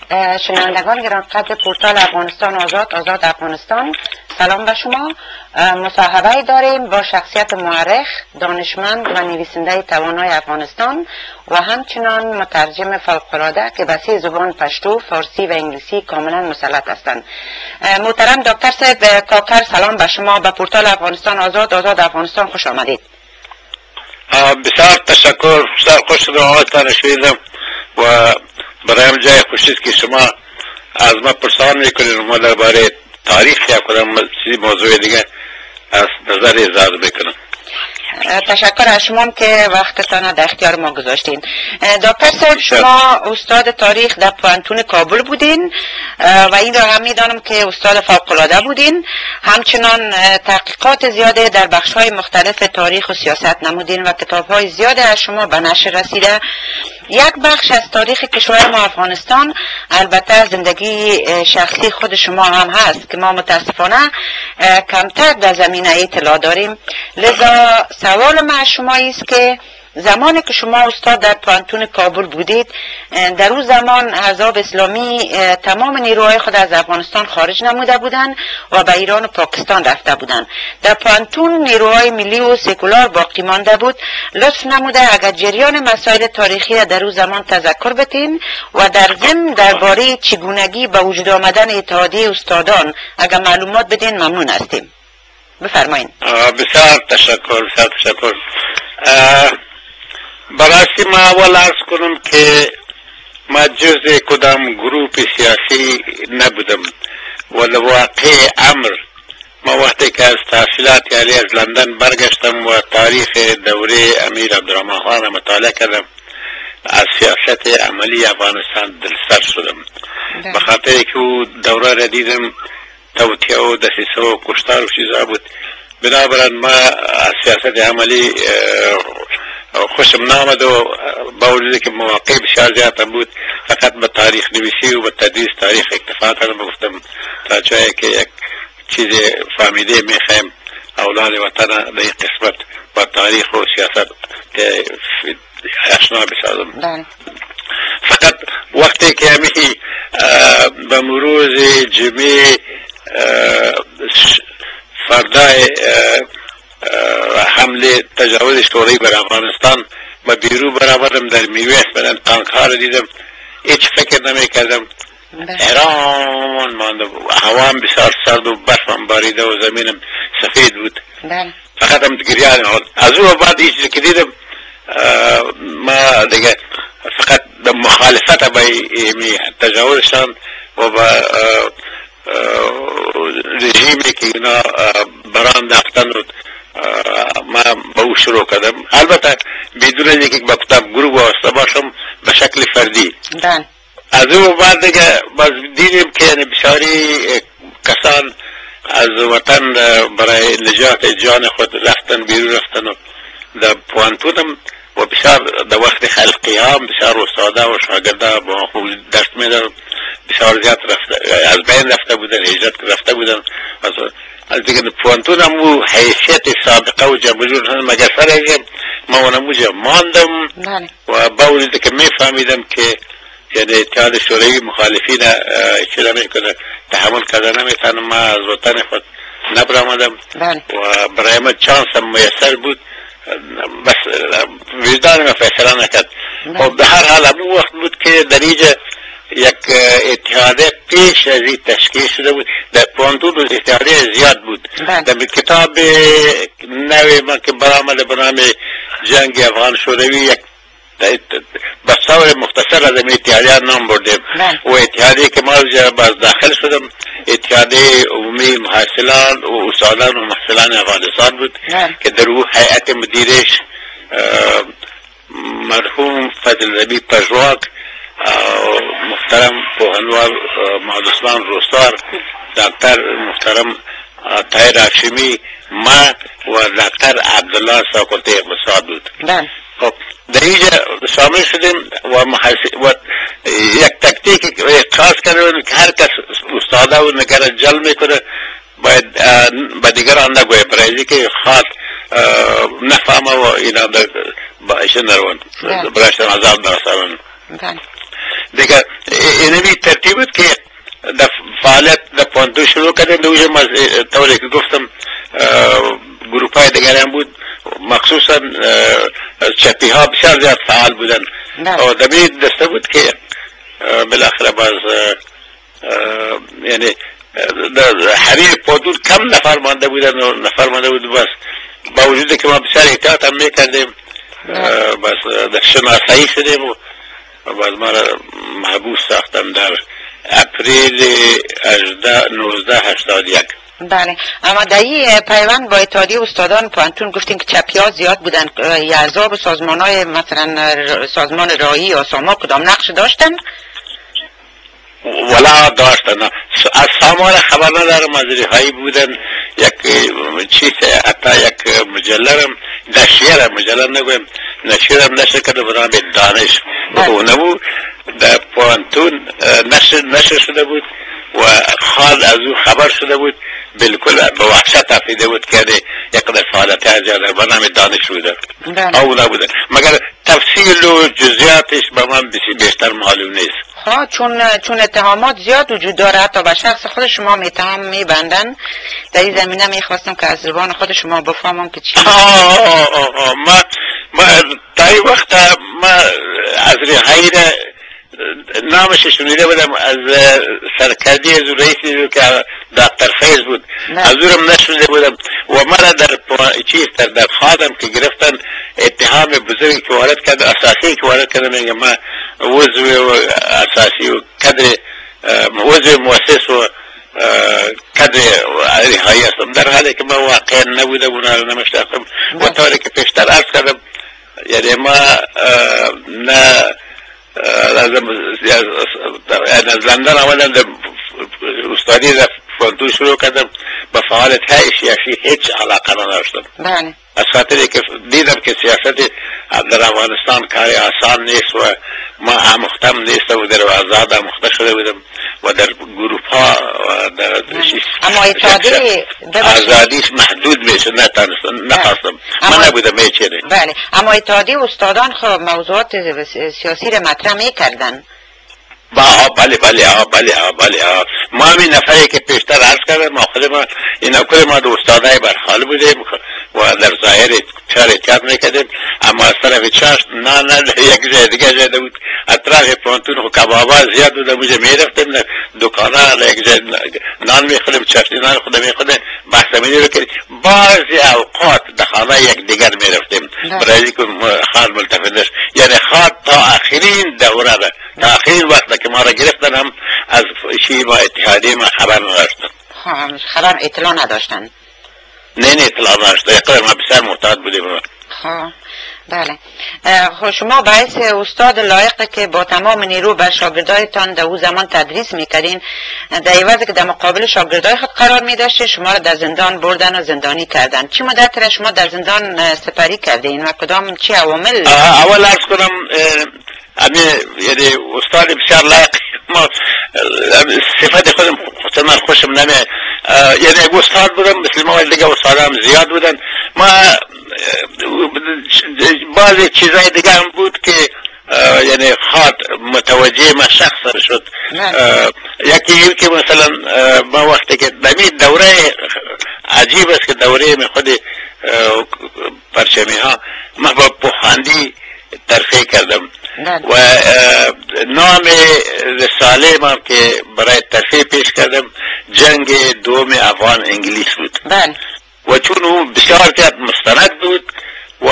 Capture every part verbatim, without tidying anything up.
شنوندگان گرانقدر پورتال افغانستان آزاد آزاد افغانستان، سلام به شما. مصاحبه داریم با شخصیت مورخ، دانشمند و نویسنده توانای افغانستان و همچنان مترجم فوق‌العاده که به سه زبان پشتو، فارسی و انگلیسی کاملا مسلط هستند. محترم دکتر صاحب کاکر، سلام به شما. به پورتال افغانستان آزاد آزاد افغانستان خوش آمدید. بسیار تشکر، بسیار خوش شدم آقایتان شنیدم و برایم جای خوشی است که شما از ما پرسان میکنید و ما درباره تاریخ یا کدام موضوع دیگه از نظر اظهار میکنم. تشکر از شما که وقتتان در اختیار ما گذاشتین. دکتر صاحب، شما استاد تاریخ در پوانتون کابل بودین و این را هم میدانم که استاد فوق‌العاده بودین. همچنان تحقیقات زیاده در بخش‌های مختلف تاریخ و سیاست نمودین و کتاب‌های زیاده از شما به نشر رسیده. یک بخش از تاریخ کشور ما افغانستان البته زندگی شخصی خود شما هم هست که ما متاسفانه کمتر در زمینه اطلاع داریم. لذا سوال من از شما است که زمانی که شما استاد در پوانتون کابل بودید، در اون زمان احزاب اسلامی تمام نیروهای خود از افغانستان خارج نموده بودند و به ایران و پاکستان رفته بودند. در پوانتون نیروهای ملی و سکولار باقی مانده بود. لطف نموده اگر جریان مسائل تاریخی در اون زمان تذکر بتین و در ضمن درباره چگونگی به وجود آمدن اتحادیه استادان اگر معلومات بدین ممنون هستیم. بفرمایید. بسیار تشکر، بسیار تشکر. براستی ما اول عرض کنم که ما جز کدام گروپ سیاسی نبودم و لواقع امر ما وقتی که از تحصیلات عالی از لندن برگشتم و تاریخ دوره امیر عبدالرحمن خان مطالعه کردم، از سیاست عملی افغانستان دلسر شدم. به خاطر که او دوره را دیدم توطئه و دسیسه و کشتار و چیزا بود، بنابراین ما از سیاست عملی خوشم نامد و با وجودی که مواقع بسیار زیاد بود فقط به تاریخ نویسی و به تدریس تاریخ اکتفا کردم. گفتم تا جایی که یک چیز فهمیده میخوایم اولاد وطن در این قسمت با تاریخ و سیاست اشنا بسازم. فقط وقتی که همی به مروز جمعه فردای حمله تجاوز شوروی بر افغانستان و بیرو برآوردم، در میویس بدن تانک ها رو دیدم، هیچ فکر نمی کردم، حیران ماندم. هوام بسیار سرد و برفم باریده و زمینم سفید بود، فقط هم گریه. از او بعد هیچ که دیدم ما دیگه فقط مخالفت با تجاوزشان و با رژیمی که اینا بران داختن ما با او شروع کردم. البته بدون اینکه با کتاب گروه واسطه باشم به شکل فردی. از او بعد دیگه باز دیدیم که یعنی بسیاری کسان از وطن برای نجات جان خود رفتن، بیرون رفتن و در پوانتونم و بسیار در وقت خلق قیام بسیار استاده و شاگرده با خود درس میدن بسیار زیاد رفته از بین رفته بودن، هجرت رفته بودن. از دیگه پوانتون هم او حیثیت سابقه و جمع جور مگر سر ایزیم ما اونموجه ماندم و با وجود که میفهمیدم که یعنی اتحاد شوروی مخالفین چرا میکنه تحمل کرده نمیتونم، ما از وطن خود نبرامدم و برای ما چانس هم میسر بود، بس وجدان ما فیصله نکرد. و به هر حال همون وقت بود که در اینجا یک اتحاده پیش از این تشکیل شده بود. در پوانتون اتحاده زیاد بود. در کتاب نوی من که برآمد به نام جنگ افغان شوروی یک بسیار مختصر از این اتحادیه نام بردیم و اتحادیه که ما باز داخل شدم اتحادیه عمومی محصلان و استادان و محصلان افغانستان بود که در او هیئت مدیرش مرحوم فضل ربی پژواک، محترم پوهنوار محمد عثمان روستار، دکتر محترم طاهر هاشمی، ما و دکتر عبدالله ساکوتی اقتصاد بود. خب در اینجا شامل شدیم و, و یک تکتیک خاص کردیم که هر کس استاده و نگر جل میکنه باید با دیگران نگویه برای که خاص نفهمه و اینا با ایشن نروند برایشتن عذاب نرسوند. دیگه اینمی ترتیب بود که در فعالیت در پانتون شروع کردیم. دویجه ما طوری که گفتم گروپ های دیگر هم بود، مخصوصا چپی ها بسیار زیاد فعال بودن و دمی دسته بود که بالاخره باز یعنی حریر پانتون کم نفر مانده بودن و نفر مانده بود. بس با وجود که ما بسیار احتیاط هم میکردیم بس در شناسایی شدیم و باز ما را محبوس ساختم در اپریل نوزده هشتاد و یک. بله، اما در این پیوند با اتحادیه استادان پانتون گفتین که چپی ها زیاد بودن، یعذاب و سازمان های مثلا سازمان راهی یا ساما کدام نقش داشتن؟ ولا داشتن، از سامان خبر ندارم، از ریهایی بودن. یک چیز حتی یک مجلرم نشیرم مجلر نگویم نشیرم نشر کرده بودم به دانش اونه بود در پانتون نشر, نشر شده بود و خال از او خبر شده بود، بالکل به وحشت افیده بود که یک قدر فعالت ها زیاده برنامه دانش بوده او نبوده، مگر تفصیل و جزئیاتش به من بیشتر معلوم نیست. ها چون چون اتهامات زیاد وجود داره، حتی به شخص خود شما میتهم میبندن. در این زمینه میخواستم که از زبان خود شما بفهمم که چی. آه آه آه آه. ما ما در این وقت ما از ریحایی نامش شنیده بودم، از سرکردی از رئیسی که دکتر فیض بود از اونم نشنیده بودم و من در چیز در خادم که گرفتن اتهام بزرگی که وارد کرد، اساسی که وارد کردن میگه ما عضو اساسی و کادر عضو مؤسس و کادر ریحایی هستم، در حالی که ما واقعا نبوده اونا رو نمیشناختم و طوری که پیشتر عرض کردم یعنی ما نه از لندن آمدم در استادی در پانتون شروع کردم، با فعالیت های سیاسی هیچ علاقه نداشتم. بله. از خاطری که دیدم که سیاست در افغانستان کار آسان نیست و ما آموختم نیستم و در آزاد آموخته شده بودم و در گروپ ها و در اما اتحادیه آزادیش محدود میشه، نتانستم نخواستم من نبودم میچینه. بله، اما اتحادیه استادان خب موضوعات سیاسی را مطرح میکردن. با بله بله ها بله ها بله ها ما همین نفری که پیشتر عرض کردم ما خود ما این کل ما دو استادای برحال بودیم و در ظاهر چهار احتیاط میکردیم، اما از طرف چهار نه نه یک جای دیگه جاده بود اطراف پانتون و کبابا زیاد بود، موجه میرفتیم دکانه یک جای نان میخوریم چشتی نان خود میخوریم بحث منی رو کردیم، بعضی اوقات در خانه یک دیگر میرفتیم برای که خان ملتفت یعنی خان تا آخرین دوره را تا آخرین وقت که ما را گرفتن هم از چی با اتحادیه ما خبر نداشتن. خبر اطلاع نداشتن؟ نه نه اطلاع نداشتن، یقدر ما بسیار محتاط بودیم. ها بله. خب شما باعث استاد لایق که با تمام نیرو بر شاگردایتان در او زمان تدریس میکردین، در عوض که در مقابل شاگردای خود قرار میداشته شما را در زندان بردن و زندانی کردن. چی مدت را شما در زندان سپری کردین و کدام چی عوامل؟ اول عرض کنم امی یعنی استاد بسیار لایق، ما صفت خودم خودم من خوشم نمیاد، یعنی استاد بودم مثل ما دیگه استادام زیاد بودن، ما بعضی چیزای دیگه هم بود که یعنی خاط متوجه ما شخص شد. یکی این که مثلا ما وقتی که دمی دوره عجیب است که دوره می خود پرچمی ها ما با پوهاندی ترفیع کردم و نام رساله ما که برای ترفیع پیش کردم جنگ دوم افغان انگلیس بود و چون او بسیار زیاد مستند بود و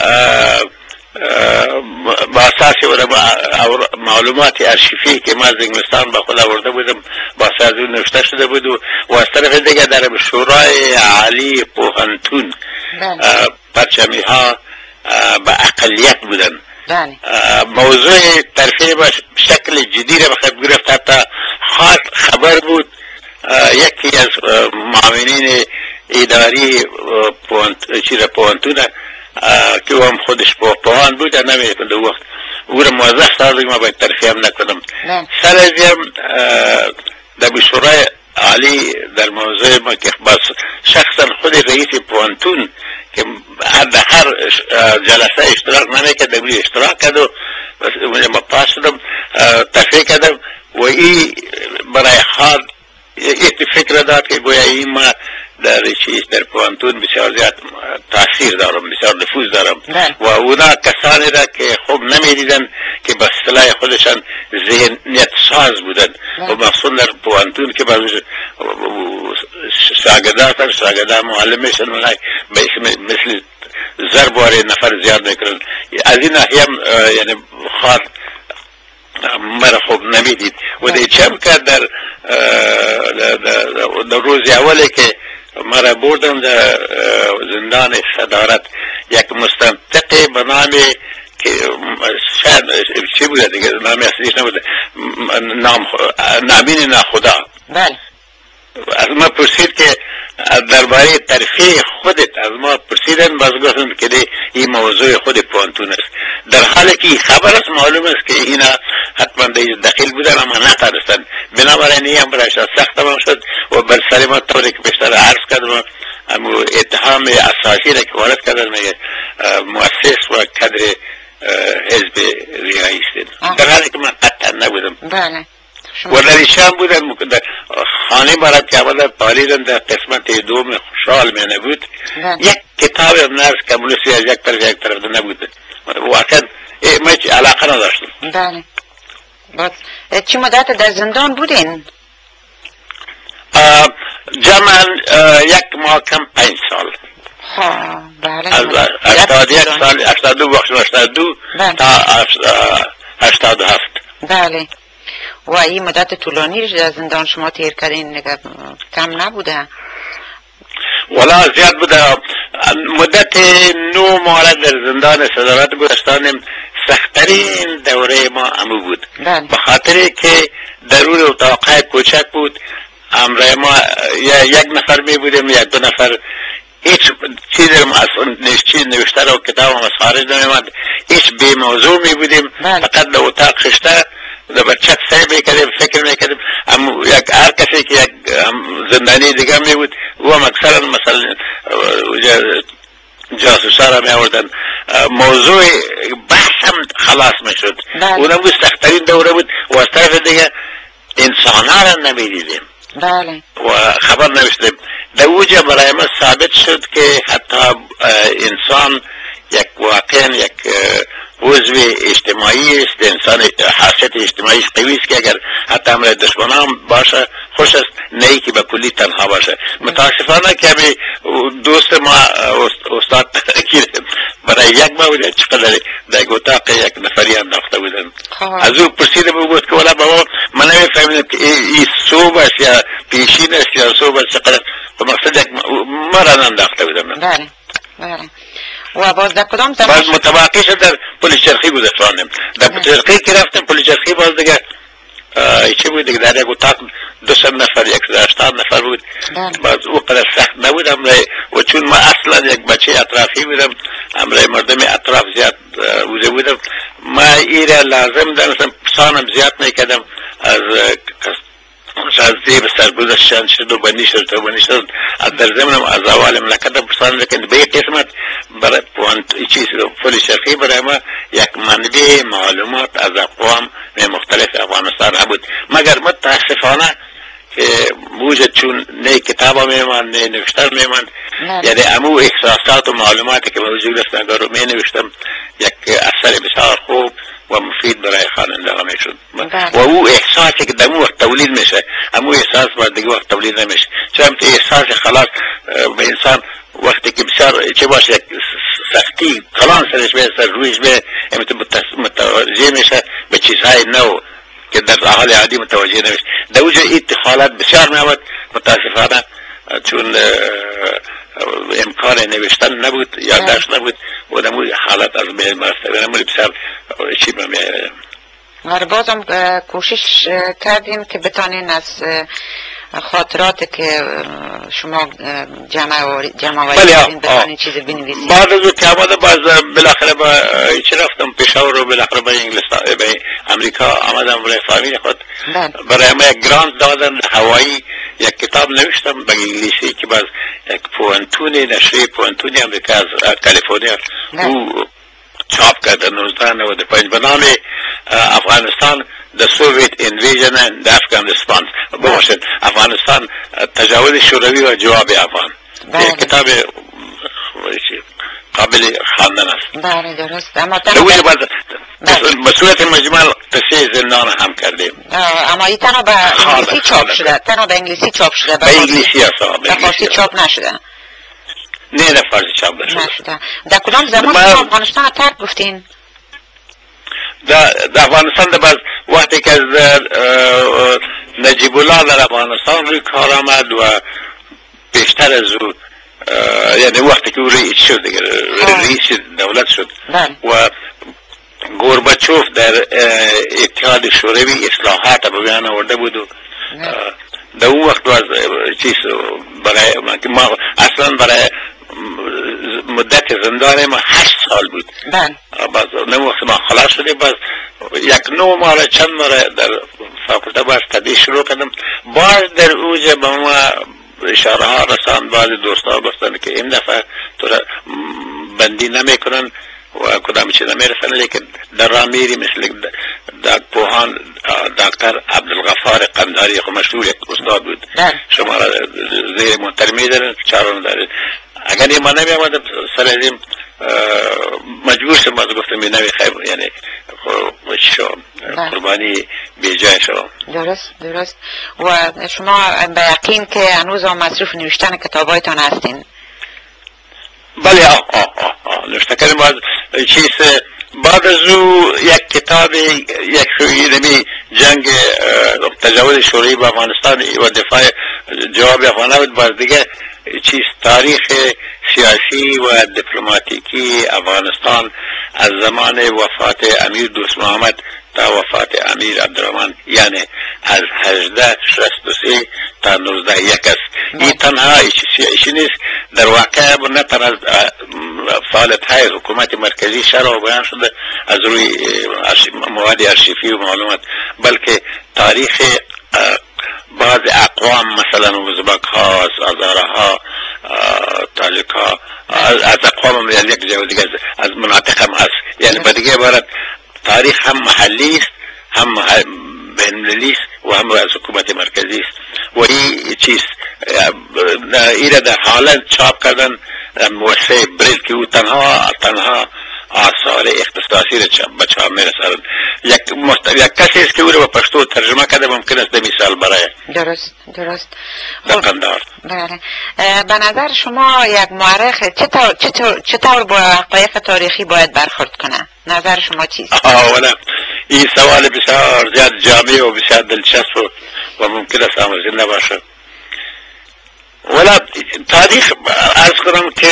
با اساس معلومات ارشیفی که ما از انگلستان با خود آورده بودم با اساس اون نوشته شده بود و از طرف دیگه در شورای عالی پوهنتون پرچمی ها با اقلیت بودن. موضوع ترفیع با شکل جدی را بخواد گرفت، حتی خاص خبر بود یکی از معاونین اداری پوهنتون که هم خودش پوهان بود نمی‌کنه وقت او را موظف سازد ما باید ترفیع هم نکنم. سر از هم در شورای عالی در موضوع ما که بس شخصا خود رئیس پوهنتون که در هر جلسه اشتراک نمی‌کرد در اشتراک کرد و بس اونجا ما پاس شدم، تفریح کردم و این برای حال یک فکر داد که گویا این ما در چیز در پوانتون بسیار زیاد تاثیر دارم، بسیار نفوذ دارم و اونا کسانی را که خوب نمیدیدن که به اصطلاح خودشان ذهنیت ساز بودن و مخصوصا در پوانتون که بعض شاگردان شاگردان معلمشان مثل ضربواره نفر زیاد میکنن. از این ناحیه یعنی خاص مرا خوب نمیدید و دی چم که در در روز اولی که مرا بردن در زندان صدارت یک مستنطق به نام که شاید چی بوده دیگه نام اصلیش نبوده، نام نامین ناخدا. بله. از ما پرسید که درباره ترفیع خودت از ما پرسیدن، باز گفتن که این موضوع خود پوانتون است، در حالی که خبر است معلوم است که اینا حتما دخیل بودن اما نترستن. بنابراین این هم برایش سخت تمام شد و بر سر ما طوری که بیشتر عرض کردم اما اتهام اساسی را که وارد کردن میگه مؤسس و کادر حزب ریایی است، در حالی که من قطعا نبودم. بله. و در ایشان بودن در خانه برای که آمدن پالیدن در قسمت دوم خوشحال می نبود، یک کتاب نرس کمونیستی از یک طرف یک طرف نبود، واقعا من علاقه نداشتم. بله. چی مدت در زندان بودین؟ جمعا یک ماه کم پنج سال. ها بله. از هشتاد یک سال هشتاد دو بخش هشتاد دو تا هشتاد و هفت. بله. و این مدت طولانی در زندان شما تیر کردین کم نبوده؟ ولا زیاد بوده. مدت نو ماه در زندان صدارت گذاشتانیم. سخترین دوره ما امو بود، به خاطر که درون اتاقای کوچک بود. امرای ما یا یک نفر می بودیم یا دو نفر، هیچ چیز ما چیز نوشته و کتاب ما خارج نمیمد، هیچ بی موضوع می بودیم، فقط در اتاق خشته در بچت سعی میکردیم فکر میکردیم. اما یک هر کسی که یک زندانی دیگه می بود او هم اکثرا مثلا جاسوسا را می آوردن، موضوع بحث هم خلاص می شد. اونم بود سخترین دوره بود و از طرف دیگه انسان ها را نمی دیدیم و خبر نوشتیم. در اوجه برای ما ثابت شد که حتی انسان یک واقعا یک عضو اجتماعی است، انسان حیثیت اجتماعی قوی است که اگر حتی امر دشمنان باشه خوش است، نه که به کلی تنها باشه. متاسفانه که دوست ما استاد برای یک ماه بود چقدر در اتاق یک نفری انداخته بودن. از او پرسیده بود که ولی بابا من نمیفهمیدم که این صوب است یا پیشین است یا صوب است، چقدر به مقصد یک ما را انداخته بودن. بله بله. و باز در کدام زمان باز متوقع شد در پلیس چرخی گذاشتانیم. در پلیس چرخی که رفتیم پلیس چرخی باز دیگه چی بود دیگه در یک اتاق دو سه نفر یک هشتاد نفر بود. باز او قدر سخت نبود امره و چون ما اصلا یک بچه اطرافی بودم امره مردم اطراف زیاد بوده بودم، ما ایره لازم دانستم پسانم زیاد میکردم از از زیب سرگذشتن شد و بنی شد و بنی شد از در زمینم از اول مملکت پرسان لیکن به یک قسمت برای چیز پلیس چرخی برای ما یک منبع معلومات از اقوام مختلف افغانستان بود، مگر متاسفانه که موجد چون نه کتابا میمان نه نوشتار میمان، یعنی امو احساسات و معلوماتی که موجود است اگر رو می نوشتم یک اثر بسیار خوب و مفید برای خواننده می شد و او احساسی که دمو وقت تولید میشه امو احساس باید دیگه وقت تولید نمیشه، چون احساس خلاص به انسان وقتی که بسیار چه باشه یک سختی کلان سرش به سر رویش به متوجه میشه به چیزهای نو که در حال عادی متوجه نمیشه. در اوجه این حالت بسیار میامد متاسفانه چون امکان نوشتن نبود یادداشت نبود و در اون حالت از بین مرسته نمولی بسیار چی میامد. و بازم کوشش کردیم که بتانین از خاطرات که شما جمع جمع آوردین بتانین چیز بنویسید. بعد از که آمده باز بالاخره با چی رفتم پشاور رو بالاخره با انگلستان به امریکا آمدم برای فامیل خود برای ما یک گرانت دادن هوایی یک کتاب نوشتم به انگلیسی که باز یک پوانتون نشریه پوانتونی امریکا از کالیفرنیا او چاپ کرده نوزده نود و پنج به نام افغانستان the Soviet invasion in Afghanistan. باشد افغانستان تجاوز شوروی و جواب افغان. کتاب قابل خواندن است. بله درست. اما به صورت مجمل قصه زندان هم کردیم. اما این تنها به انگلیسی چاپ شده. تنها به انگلیسی چاپ شده. به انگلیسی است. به فارسی چاپ نشده. نه نه فارسی چاپ نشده. در کدام زمان شما افغانستان را ترک گفتین؟ در افغانستان در بعد وقتی که از نجیب الله در افغانستان روی کار آمد و بیشتر از او یعنی وقتی که او رئیس شد رئیس دولت شد و گورباچوف در اتحاد شوروی اصلاحات به بیان آورده بود و در اون وقت از چیز برای ما اصلا برای مدت زندان ما هشت سال بود. باز نموقت ما خلاص شده باز یک نو ماه چند ماه در فاکولته باز تدریس شروع کردم. باز در اوج به ما اشاره ها رساند. بعض دوستا گفتند که این دفعه تو را بندی نمی کنن و کدام چیز نمی رسن، لیکن در راه میری مثل در پوهان دکتر عبدالغفار قندهاری خو مشهور یک استاد بود شما را زیر محترم میدارن چارون دارید. اگر این ما نمی آمد سر از این مجبور شد باز گفتم می نمی خیب یعنی شو قربانی بی جای شو. درست درست. و شما به یقین که هنوز هم مصروف نوشتن کتابایتان هستین؟ بله آه آه آه, آه. نوشته کردیم باز چیز بعد از او یک کتاب یک شویدمی جنگ تجاوز شوروی به افغانستان و دفاع جواب افغانستان بود. باز دیگه چیز تاریخ سیاسی و دیپلماتیکی افغانستان از زمان وفات امیر دوست محمد تا وفات امیر عبدالرحمن یعنی از هجده شصت و سه تا نوزده یک است. این تنها ایشی نیست در واقع نه تنها فعالیت های حکومت مرکزی شرح و بیان شده از روی مواد ارشیفی و معلومات، بلکه تاریخ بعض اقوام مثلا ازبک ها، هزاره ها، تاجک ها از اقوام یعنی یک جای دیگه از مناطق هم هست. یعنی به دیگه عبارت تاریخ هم محلی است هم بین‌المللی است و هم از حکومت مرکزی است و این چیز ایره در حالا چاپ کردن موسعه بریل که او تنها تنها آثار اختصاصی را به چاپ میرساند. یک مست... یک کسی است که او را به پشتو ترجمه کرده ممکن است مثال برای درست درست در قندهار. بله. به نظر شما یک مورخ چطور چطور چطور با حقایق تاریخی باید برخورد کنه؟ نظر شما چیست؟ اولا این سوال بسیار زیاد جامع و بسیار دلچسب و, و ممکن است آموزنده نباشه. ولی تاریخ عرض کنم که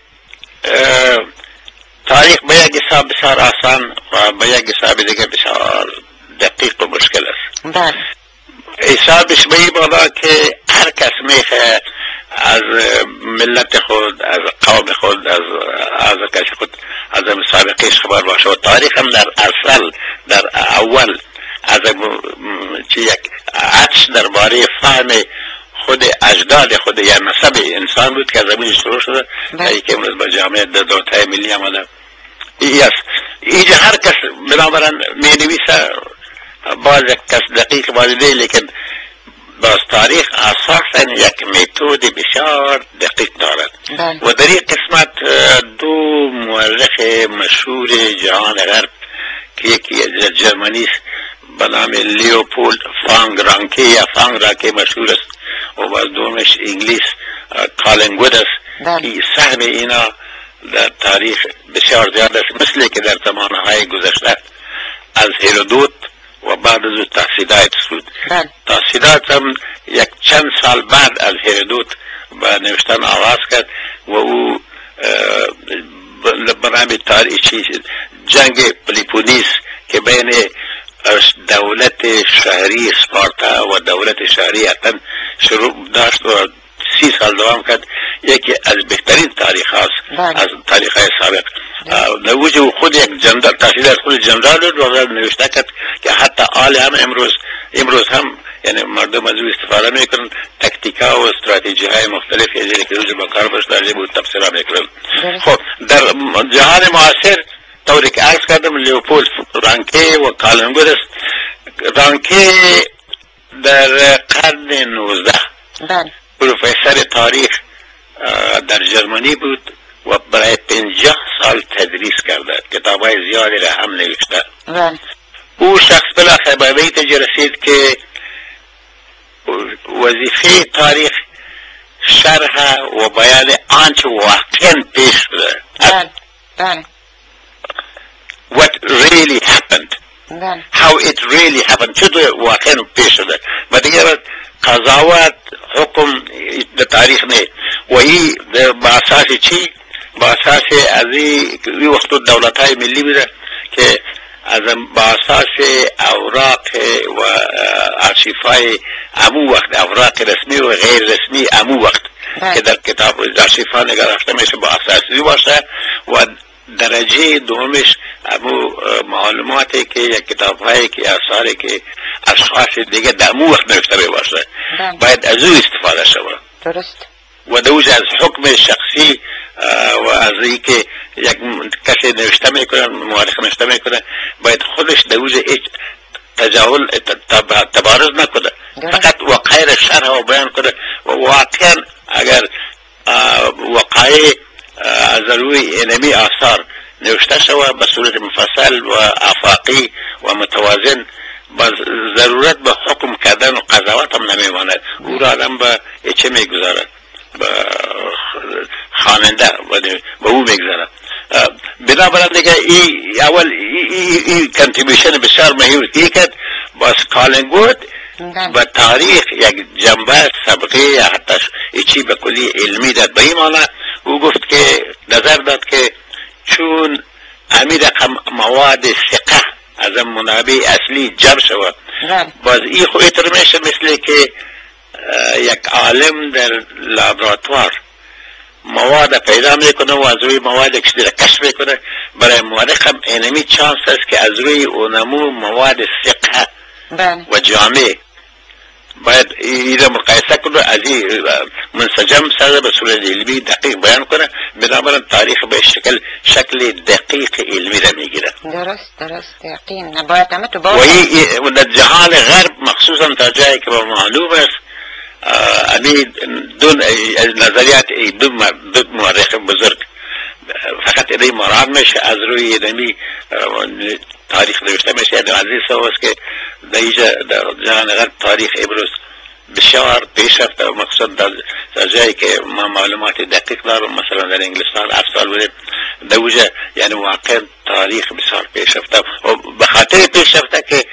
تاریخ به یک حساب بسیار آسان و به یک حساب دیگه بسیار دقیق و مشکل است. بله. حسابش به این بالا که هر کس میخه از ملت خود، از قوم خود، از از کس خود از سابقهش خبر باشه و تاریخ هم در اصل در اول از چی یک عطش درباره فهم خود اجداد خود یا نسب انسان بود که از زمین شروع شده و که امروز به جامعه دوتای ملی آمده. ایست اینجا هر کس بنابراین می نویسه باز یک کس دقیق بازده، لیکن باز تاریخ اساسا یک متد بسیار دقیق دارد و در این قسمت دو مورخ مشهور جهان غرب که یکی جرمنی است به نام لیوپولد فانگ رانکه یا فانگ رانکه مشهور است و باز دومش انگلیس کالینگوود است که سهم اینا در تاریخ بسیار زیاد است، مثل که در زمانهای گذشته از هرودوت و بعد از تاسیدایت بود. تاسیدایت هم یک چند سال بعد از هرودوت به نوشتن آغاز کرد و او برنامه تاریخی جنگ پلیپونیس که بین دولت شهری اسپارتا و دولت شهری اتن شروع داشت و سی سال دوام کرد، یکی از بهترین تاریخ هاست از تاریخ های سابق. نوجه او خود یک جنرال تحصیل از خود جنرال بود و نوشته کرد که حتی آل هم امروز امروز هم یعنی مردم از او استفاده میکنن، تکتیکا و استراتژی های مختلف یعنی که روز با کار باش درجه بود تفسیر میکنن. خب در جهان معاصر طوری که عرض کردم لیوپولد رانکه و کالینگوود است رانکه در قرن نوزده بله پروفسور تاریخ در جرمنی بود و برای پنجاه سال تدریس کرده، کتابای زیادی را هم نوشته. بله او شخص بالاخره به بیت رسید که وظیفه تاریخ شرح و بیان آنچه واقعا پیش شده. بله بله what really happened بله how it really happened چطور واقعا پیش شده و دیگه قضاوت حکم در تاریخ نه و این با اساس چی؟ با اساس از این وقت دولت های ملی بوده که از با اساس اوراق و آرشیفای امو وقت، اوراق رسمی و غیر رسمی امو وقت که در کتاب آرشیفا نگرفته میشه با اساسی باشه و درجه دومش امو معلوماتی که یک کتاب هایی که اثاری که اشخاص دیگه در امو وقت نوشته باشه باید از او استفاده شود. درست. و دوج از حکم شخصی و از این که یک کسی نوشته میکنه، مورخ نوشته میکنه، باید خودش دوج هیچ تجاهل تبارز نکنه، فقط واقعی شرح و بیان کنه و واقعا اگر واقعی از روی انمی آثار نوشته شود به صورت مفصل و آفاقی و متوازن با ضرورت به حکم کردن و قضاوت هم نمیماند. او را آدم به چه میگذارد؟ به خواننده به او میگذارد. بنابراین دیگه ای اول این کنتریبیوشن بسیار مهم که کرد با کالینگوود و تاریخ یک جنبه سابقه یا حتی چی به کلی علمی داد. به این معنی او گفت که نظر داد که چون امی رقم مواد ثقه از منابع اصلی جمع شود باز این خویتر میشه مثل که یک عالم در لابراتوار مواد پیدا میکنه و از روی مواد کشتی را کشف میکنه. برای مورخ هم اینمی چانس است که از روی اونمو مواد ثقه و جامع باید این را مقایسه کنه، از این منسجم سازه به صورت علمی دقیق بیان کنه. بنابراین تاریخ به شکل شکل دقیق علمی را میگیره. درست درست یقین نباید همه تو باشه. و در جهان غرب مخصوصا تا جایی که با معلوم است امی دو نظریات دو مورخ بزرگ فقط اینه مراد میشه از روی اینمی تاریخ نوشته میشه. عزیز است که در جهان غرب تاریخ امروز بسیار پیش رفته و مخصوصا در جایی که ما معلومات دقیق دارم. مثلا در انگلستان هفت سال بوده در اوجه یعنی واقعا تاریخ بسیار پیش رفته و به خاطر پیش رفته که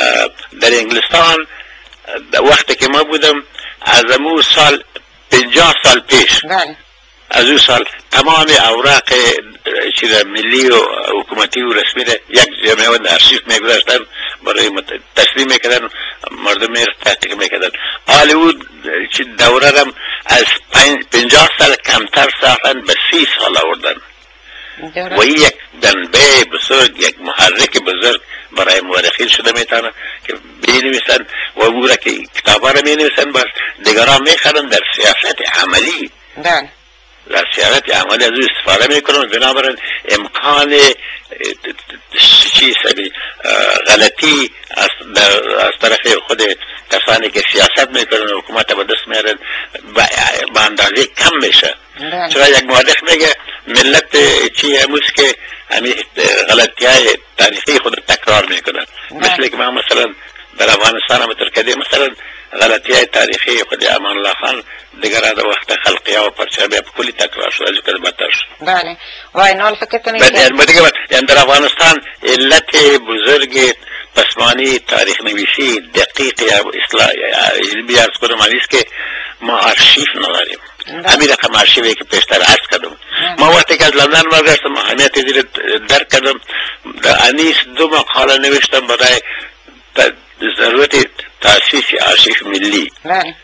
در انگلستان وقتی که ما بودم از امو سال پنجاه سال پیش از او سال تمام اوراق چیز ملی و حکومتی و رسمی را یک جمعه و ارشیف میگذاشتن برای تسلیم میکردن مردم را تحقیق میکردن. حالی او دوره را از پنجاه سال کمتر ساختن به سی سال آوردن و این یک جنبه بزرگ، یک محرک بزرگ برای مورخین شده میتونه که بینویسن و او را که کتابا را مینویسن باز دیگران میخرن در سیاست عملی در سیاست عملی از او استفاده میکنن. بنابراین امکان چیز غلطی از, از طرف خود کسانی که سیاست میکنن و حکومت به دست میارن به اندازه کم میشه. چرا یک مورخ میگه ملت چی هموز که همین غلطی های تاریخی خود تکرار میکنن. مثل که ما مثلا در افغانستان همطور کده مثلا غلطی های تاریخی خود امان الله خان دیگر در وقت خلقیه و پرچمه کلی تکرار شد از کده بدتر شد. بله و اینال فکر کنید یعنی در افغانستان علت بزرگ پسمانی تاریخ نویسی دقیق یا اصلاح علمی ارز کنم است که ما آرشیف نداریم. همین رقم آرشیوی که پیشتر عرض کردم. ما وقتی که از لندن برگشتم اهمیت زیر درک کردم در انیس دو مقاله نوشتم برای ضرورت تاسیس آرشیف ملی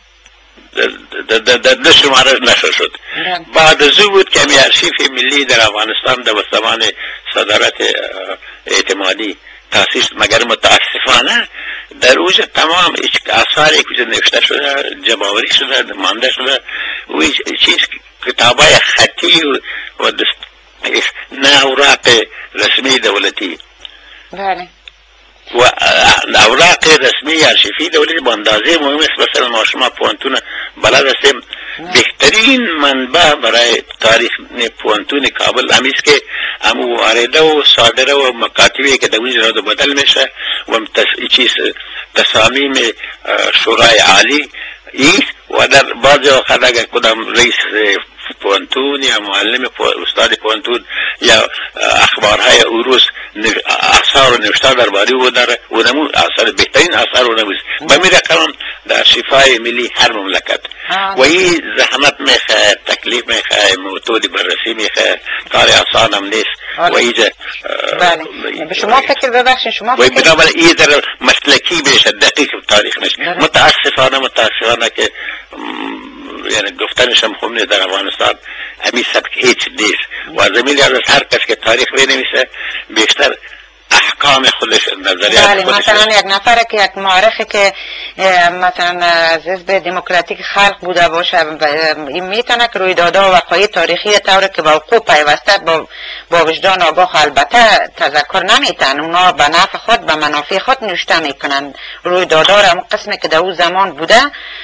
در دو شماره نشر شد. بعد از او بود که همی آرشیف ملی در افغانستان در زمان صدارت اعتمادی تاسیس، مگر متاسفانه در اوج تمام آثاری که نوشته شده جمع‌آوری شده مانده شده و چیز کتابای خطی و نه اوراق رسمی دولتی. بله و اوراق رسمی ارشیفی دولتی با اندازه مهم است. مثلا ما شما پوانتون بلد هستیم، بهترین منبع برای تاریخ پوانتون کابل همیست که امو وارده و صادره و مکاتبی که دویز رد و بدل میشه و چیز تصامیم شورای عالی ایست و در بعض وقت اگر کدام رئیس پوانتون یا معلم استاد پوانتون یا اخبارهای اوروس اثار و نوشته درباره او داره و نمو اثار بهترین اثار و نویس به می رقم در شفای ملی هر مملکت و این زحمت میخواه، تکلیف میخواه، موتود بررسی میخواه، کار آسان هم نیست و اینجا بله شما فکر ببخشید شما فکر و بنابراین این در مسلکی بیشه، دقیق تاریخ نیست. متاسفانه متاسفانه که یعنی گفتنش هم خوب نیست در افغانستان امی سبک هیچ نیست و زمین از هر کس که تاریخ بنویسه بیشتر احکام خودش نظریات بله خودش مثلا یک نفر که یک معرخی که مثلا از حزب دموکراتیک خلق بوده باشه این میتونه که رویدادها و وقایع تاریخی طوری که با حقوق پیوسته با, با وجدان آگاه البته تذکر نمیتن، اونا به نفع خود به منافع خود نوشته میکنن، رویدادها را اون قسمی که در اون زمان بوده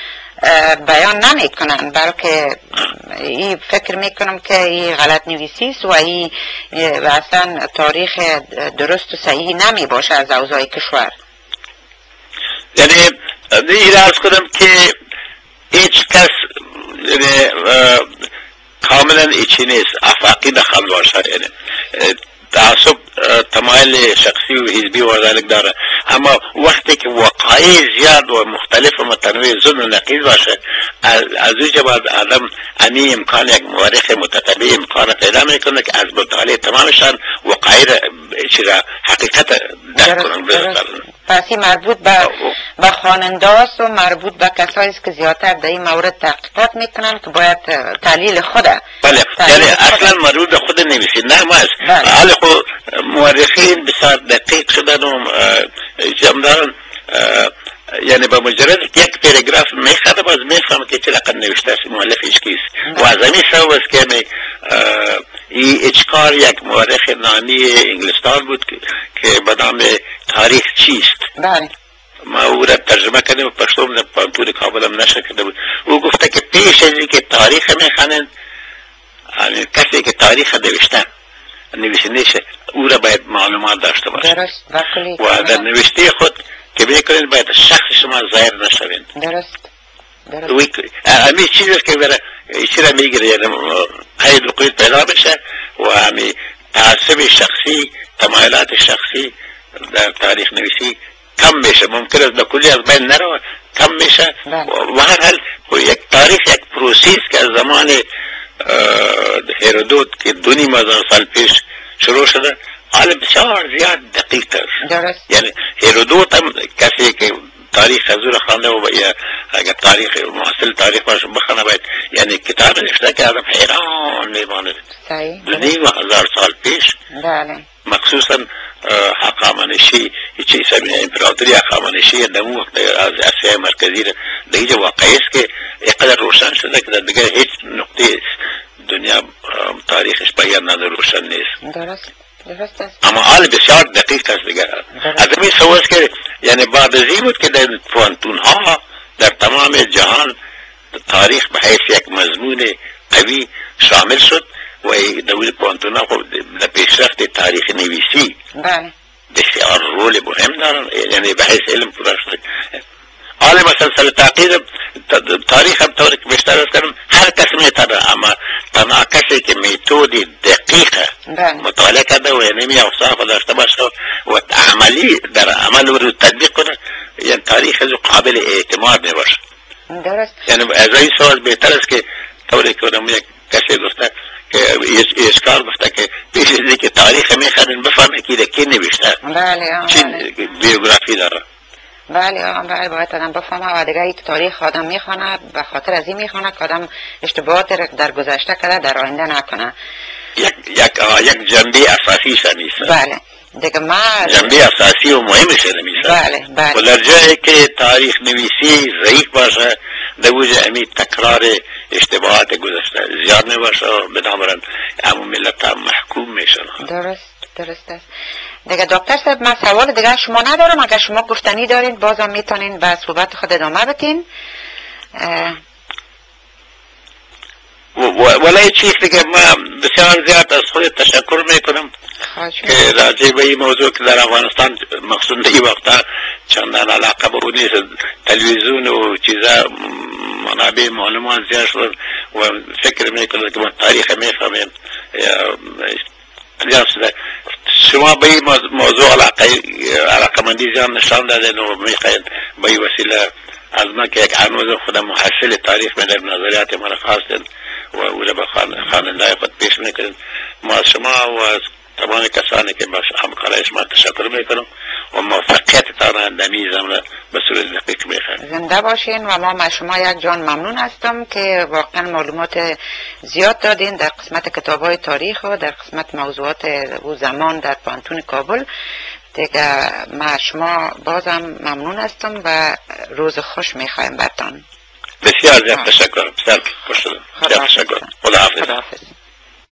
بیان نمی کنن، بلکه این فکر میکنم که این غلط نویسی است و این اصلا تاریخ درست و صحیح نمی باشه از اوضاع کشور. یعنی این عرض کنم که هیچ کس یعنی کاملا ایچی نیست، افاقی دخل باشه، یعنی تعصب تمایل شخصی و حزبی و ذلك داره، اما وقتی که وقایع زیاد و مختلف و متنوع ضمن و نقیض باشه از اوجه باید آدم امی امکان یک مورخ متتبع امکان پیدا میکنه که از مطالعه تمامشان وقایع را حقیقت درک کنن. پس این مربوط به به خواننده‌هاست و مربوط به کسایی است که زیادتر در این مورد تحقیقات میکنن که باید تحلیل خوده. بله یعنی اصلا مربوط به خود نویسید نه ما است. حال خود مورخین بسیار دقیق شدن و جمع دارن، یعنی با مجرد یک پاراگراف میخواد باز میفهم که چه رقم نوشته است مؤلفش کیست و از همین سبب است که این اچکار یک مورخ نامی انگلستان بود که به نام تاریخ چیست. بله ما او را ترجمه کردیم و پشتو در پانتون کابل هم نشر کرده بود. او گفته که پیش از اینکه تاریخ میخوانند کسی که تاریخ نوشته نویسنده‌شه او را باید معلومات داشته باشه و در نوشته خود که میکنید باید شخص شما ظاهر نشوید. درست درست همین چیزی که برای ایچی را میگیره یعنی قید و قید پیدا بشه و همین تعصب شخصی تمایلات شخصی در تاریخ نویسی کم میشه، ممکن است به کلی از بین نرود کم میشه و هر حال یک تاریخ یک پروسیس که از زمان هرودوت که دو نیم هزار سال پیش شروع شده حال بسیار زیاد دقیق است. یعنی هرودوت هم کسی که تاریخ از او را خوانده و یا اگر تاریخ محصل تاریخ باشه بخونه باید یعنی کتاب نوشته که آدم حیران میماند دو نیم هزار سال پیش. بله مخصوصا حقامنشی چیز امپراتوری حقامنشی دمو وقت از آسیا مرکزی دیگه واقعی است که اقدر روشن شده که دیگه هیچ نقطه دنیا تاریخش بیان نداره، روشن نیست. درست درست است. اما حال بسیار دقیق است دیگه. از همین سوال که یعنی بعد از این بود که در پوانتون ها در تمام جهان تاریخ به حیث یک مضمون قوی شامل شد و دولت پوانتون ها در پیشرفت تاریخ نویسی بله بسیار رول مهم دارن، یعنی به حیث علم پورا شد. حال مثلا سر تحقیق تاریخ هم طوری که بیشتر از کنم هر کس میتونه، اما تنها کسی که میتودی دقیقه مطالعه کرده و یعنی اوصاف داشته باشه و عملی در عمل رو تطبیق کنه یعنی تاریخ از قابل اعتماد میباشه. درست. یعنی از این سوال بهتر است که طوری که اونم یک کسی گفته که اشکال گفته که پیش از اینکه تاریخ میخوانین بفهمه که کی نوشته. بله چین بیوگرافی داره. بله آن بله باید آدم بفهمه و دیگه ای تاریخ آدم میخونه به خاطر از این میخونه که آدم اشتباهات در گذشته کرده در آینده نکنه. یک یک یک جنبه اساسی شمیسه. بله دیگه ما جنبه اساسی و مهم شمیسه. بله بله. و در جایی که تاریخ نویسی ضعیف باشه در وجه امی تکرار اشتباهات گذشته زیاد نباشه بنابراین همون ملت هم محکوم میشن. درست درست است. دیگه دکتر صاحب من سوال دیگه شما ندارم. اگر شما گفتنی دارین بازم میتونین به صحبت خود ادامه بدین. ولی چیز دیگه ما بسیار زیاد از خود تشکر میکنم که راجع به این موضوع که در افغانستان مخصوصا این وقتا چندان علاقه به اون نیست، تلویزیون و چیزا منابع معلومات زیاد شد و فکر میکنم که ما تاریخ میفهمیم. شما به این موضوع علاقه علاقه مندی زیاد نشان دادین و میخواین به این وسیله از ما که یک هنوز خودم محصل تاریخ می در نظریات من خواستین و اولا به خواننده خود پیش میکنین. ما از شما و از تمام کسانی که با همکارای شما تشکر میکنم و موفقیتتان در این زمینه به صورت دقیق میخوایم. زنده باشین و ما از شما یک جان ممنون هستم که واقعا معلومات زیاد دادین در قسمت کتاب‌های تاریخ و در قسمت موضوعات او زمان در پانتون کابل. دیگه ما شما بازم ممنون هستم و روز خوش میخوایم برتان. بسیار زیاد تشکر. بسیار خوش شدم. تشکر. خدا حافظ.